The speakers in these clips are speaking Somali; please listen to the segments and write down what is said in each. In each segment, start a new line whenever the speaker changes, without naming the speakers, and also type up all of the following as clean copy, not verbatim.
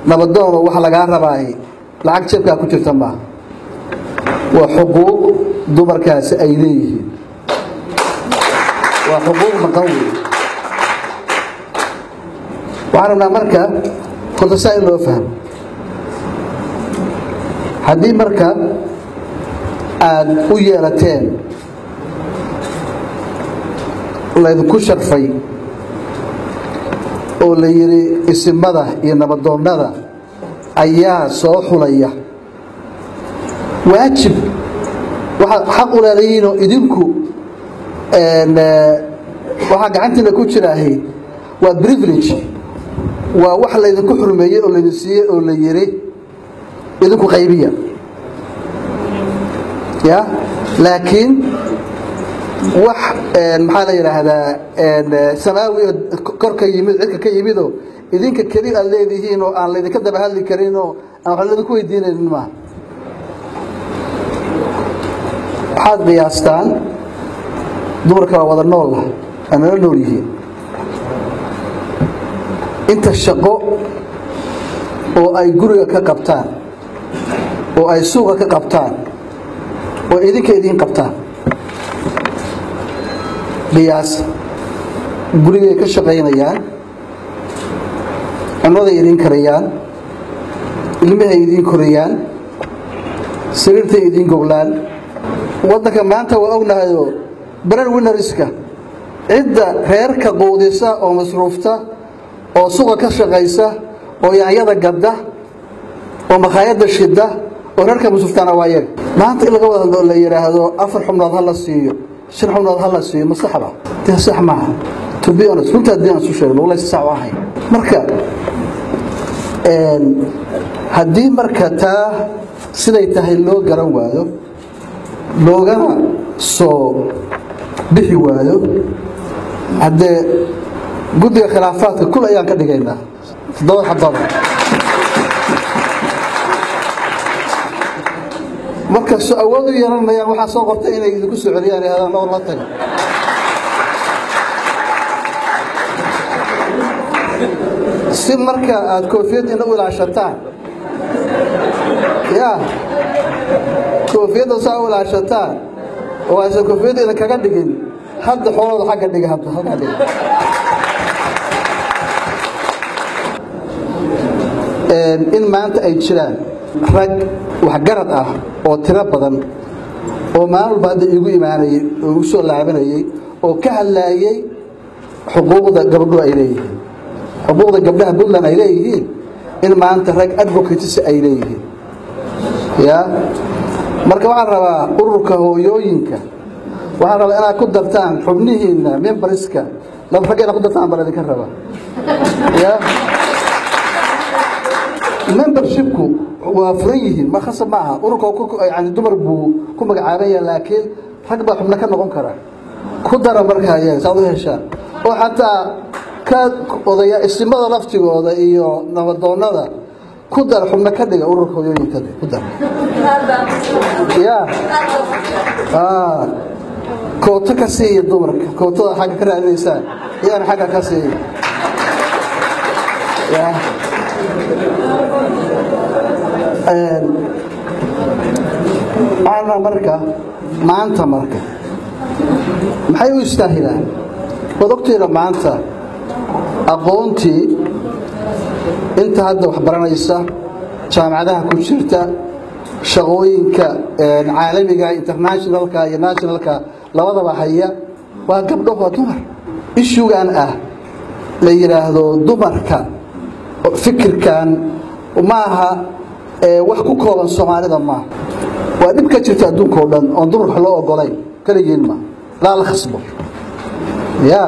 nabadoon waxa laga rabaa lacag jeebka ku jirta ma waa xuquuq dumarkaasi ay leeyihiin waa xuquuq maqawi waxaana marka qodobada loo fahmo hadii marka aad u yeelateen ku sharfay oo la yiri isimada iyo nabadoonnada ayaa soo xulaya waajib waxa xaq u leeyahay idinku waxa gacantina ku jiraahay waa privilege waa wax la idinku xurmeeyay oo la siiyay oo la yiri idinku qaybiya ya laakiin wax maxaa la yiraahdaa samaawi korka yimid cidka ka yimido idinka kaliya aad leedihiin oo aan la idinka daba hadli karin oo aan wax la idinku weydiinaynin ma waxaad qiyaastaan dumarka wada nool aan la nool yihiin inta shaqo oo ay guriga ka qabtaan oo ay suuqa ka qabtaan oo idinka idin qabtaan qiyaas guriga ka shaqeynayaan cunada idin karayaan ilmaha idin korayaan sariirta idin goglaan wadanka maanta waa ognahay barar winariska cidda reerka qoodisa oo masruufta oo suuqa ka shaqeysa oo yaanyada gadda oo maqaayada shida oo reerka masruuftana waa yar maanta in laga wada la yiraahdo afar xubnood hal la siiyo shan xubnood hal la siiyo masaxba tii sax ma to be honest runta diin soo sheegay wallahi sax wahay marka haddii marka taa siday tahay loo garan waayo loogana soo bixi waayo haddee guddiga khilaafaadka kul ayaan ka dhigaynaa 7 xabad marka soo awood u yeelanayaan waxa soo qortay inay idinku soo celiyaan hadaan loo la tago si marka aad koofiyadina u ilaashataan ya koofiyada saa u ilaashataan oo ay koofiyadina kaga dhigin hadda xoolada xagga dhiga hadda halka dhiga in maanta ay jiraan rag wax garad ah oo tiro badan oo maalin baad igu iimaanay oo u soo laabanayay oo ka hadlayay xuquuqda gabadhu ay leeyihiin xuquuqda gabdhaha Puntland ay leeyihiin in maanta rag advocates ay leeyihiin ya marka waxaan rabaa ururka hooyooyinka waxaan rabaa inaad ku dartaan xubnihiina memberska la ragayna ku dartaan bal idinka raba ya membershipku waa furan ma khasab maaha ururka yani dumar buu ku magacaabaya laakiin rag baa xubna ka noqon kara ku dara markaa ayaga saad u heshaan oo xataa ka odaya istimada laftigooda iyo nabadoonnada ku dar xubna ka dhiga ururka hooyooyinka ku dar ya koota ka siiya dumarka kootada xagga ka raadinaysaa iyana xagga ka siiya ya ana marka maanta maxay u istaahilaan wadogteeda maanta aqoontii inta hadda wax baranaysa jaamacadaha ku jirta shaqooyinka caalamiga internationalka iyo nationalka labadaba haya waa gabdho waa dumar ishugan ah la yiraahdo dumarka fikirkan maaha wax ku kooban Soomaalida ma waa dib ka jirta adduunka oo dhan oo dumar loo ogolay kaligiin ma la khasbo ya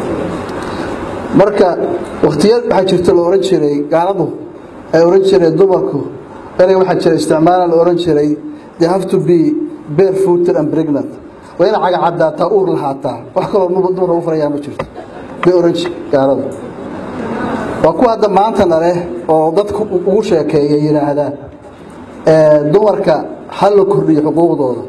marka waqtiyada waxa jirta loo oran jiray gaaladu ay oran jireen dumarku inay waxa jira isticmaalaan loo oran jiray they have to be barefooted and pregnant wayna caga caddaata uur lahaata wax kale oo dumar u farayaa ma jirto bay oran gaaladu waa ku hadda maanta leh oo dadku ugu sheekeeyay yiraahdaan dumarka hal la kordhiyo xuquuqdooda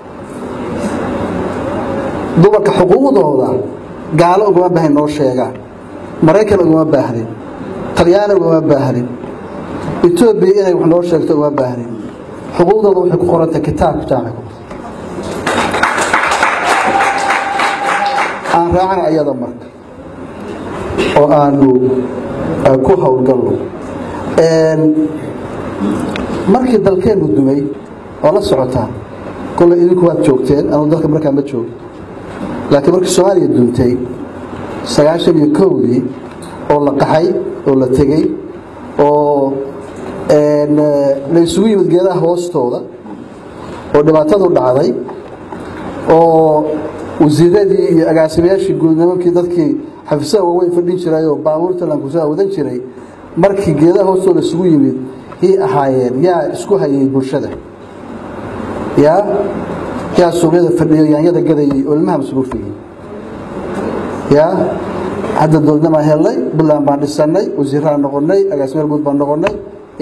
dumarka xuquuqdooda gaalo uga baahan noo sheegaan Mareykan uga baahan Talyaani uga baahan Ethiopia inay wax noo sheegto waa baahan xuquuqdooda waxay ku qorantay kitaabka jaamaca aan raacana ayada marka oo aanu ku hawlgalno markii dalkeenu dumay oo la socota kullu idinku waad joogteen ama dalka markaa ma joog laakiin markii Soomaaliya duntay 91 oo la qaxay oo la tagay oo la isugu yimid geedaha hoostooda oo dhibaatadu dhacday oo wasiiradii iyo agaasimayaashii guudnimankii dadkii xafiisaha waaweyn fadhin jiray oo baabuurta lankusaa wadan jiray markii geedaha hoostooda isugu yimid ahaayeen yaa isku hayay bulshada yaa suuqyada fadhiyo yaanyada gadayay oo ilmaha masruufiyay hadda dowladnimo helay bulaan baan dhisanay wasiirada noqonay agaasimayaal guud baan noqonay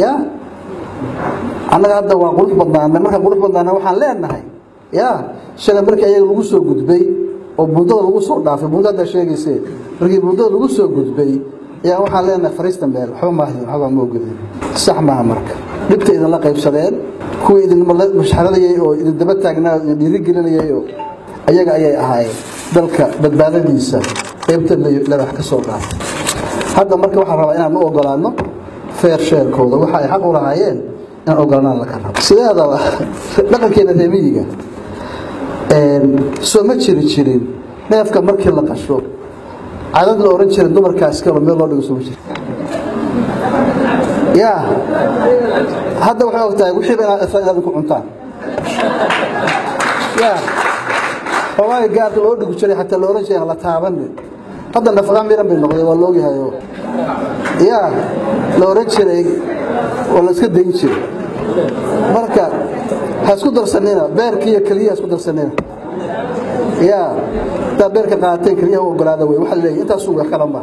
annaga hadda waa qurux badnaanay marka qurux badnaanay waxaan leenahay shalay markii ayaga lagu soo gudbay oo buundada lagu soo dhaafay buundada sheegaysay markii buundada lagu soo gudbay yaa waxaan leenahay fariista meel waxba ma ogolin sax maaha marka dhibta idin la qaybsadeen kuwii idin mashxaradayay oo idin daba taagnaa oo dhiiri gelinayay oo ayaga ayay ahaayeen dalka badbaadadiisa qaybta la wax ka soo dhaafay hadda marka waxaan rabaa inaan u ogolaano fair share-kooda waxa ay xaq u lahaayeen in ogolaanaan la ka rabo sideedaba dhaqankeena reemiyiga soo ma jirin neefka markii la qasho cadad la oran jiray dumarkaas kale meel loo dhigo soo jira hadda waxay ogtahay wixii inaad ku cuntaan xawaaye gaarka loo dhigo jiray xataa la oran jiray la taaban hadda nafaqa miran bay noqday waa loo yahay la oran jiray oo la iska dayn jiray marka ha isku darsanina beerkiiyo kaliya isku darsanina beerka qaateen kaliya oo ogolaada way waxa leeyahay intaas uu wax kala ma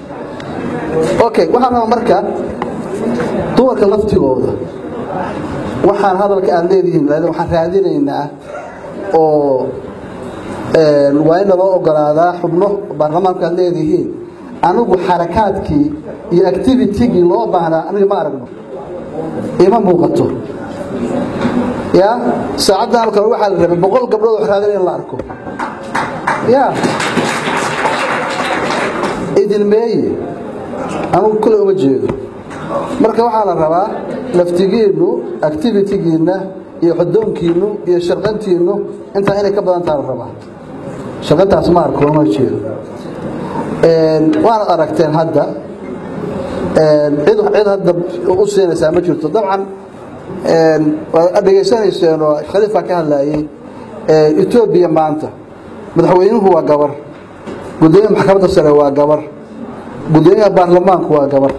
waxaan marka dumarka laftigooda waxaan hadalka aan leeyihiin waxaan raadinaynaa oo waa in loo ogolaadaa xubno baarlamaanka aan leeyihiin anigu xarakaadkii iyo activity-gii loo baahnaa aniga ma aragno ima muuqato saacaddan kale waxaa la rabay 100 gabdhood wax raadin in la arko idin meeye anigu kule uma jeedo marka waxaa la rabaa laftigiinu activity-giina iyo xudoonkiinu iyo sharqantiinu intaa inay ka badan tahay la rabaa shaqadaas ma arko uma jeedo waana aragteen hadda cid hadda u siinaysaa ma jirto dabcan dhegeysanayeen oo khalifa ka hadlayay Ethiopia maanta madaxweynuhu waa gabar gudoomiyaha maxkamadda sare waa gabar gudoomiyaha baarlamaanku waa gabar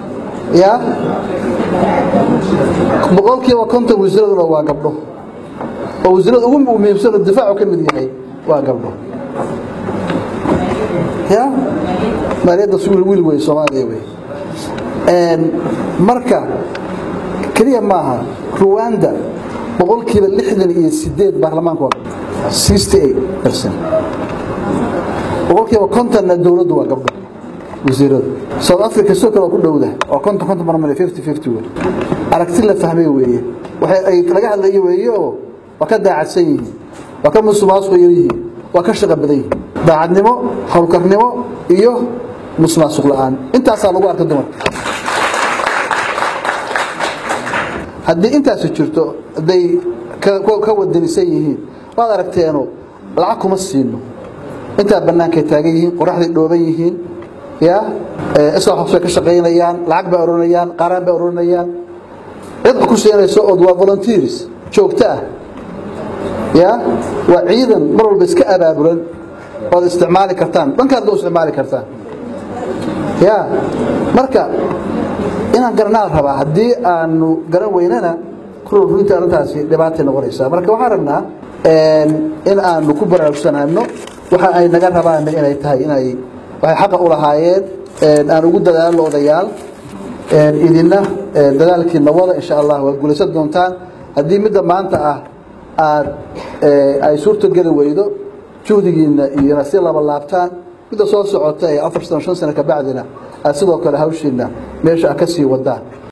boqolkiiba 50 wasiirada waa gabdho oo wasiirada ugu muhiimsan oo difaacu ka mid yahay waa gabdho mareeda suul wiil way Soomaaliya way marka kaliya maaha Rwanda boqolkiiba 68 baarlamaanku waa 68% boqolkiiba 50 dawladdu waa gabdho wasiirada South Africa soo kale ku dhowdahay oo 50 marmar 50-50 aragti la fahmay weeye waxay ay laga hadlayay weeye oo ka daacadsan yihiin ka musuqmaasuq yihiin ka shaqo badan yihiin daacadnimo hawlkarnimo iyo musuqmaasuq la'aan intaas lagu arko dumarka haddii intaas jirto haday ka wadanisan yihiin waad aragteeno lacag kuma siino inta banaanka taagan yihiin qoraxday dhooban yihiin isla xabsay ka shaqeynayaan lacag ba oranayaan qaran ba oranayaan cid ku siinayso oo waa volunteers joogta waa ciidan mar walba iska abaabulan oo isticmaali kartaan bankaad loo isticmaali kartaan marka inaan garanaa rabaa haddii aanu garan weynana runtii arrintaasi dhibaato noqonaysa marka waxaan rabnaa in aanu ku baraarugsanaano waxa ay naga rabaan inay tahay inay waxay xaq u lahaayeen aan ugu dadaalo odayaal idina dadaalkii nabada insha Allah waa guulaysan doontaan haddii midda maanta ay suurto gali weydo juhdigiina iyo nasiib laba laabtaan midda soo socota 4 sano 5 sano ka bacdina sidoo kale hawshiina meesha ka sii wadaan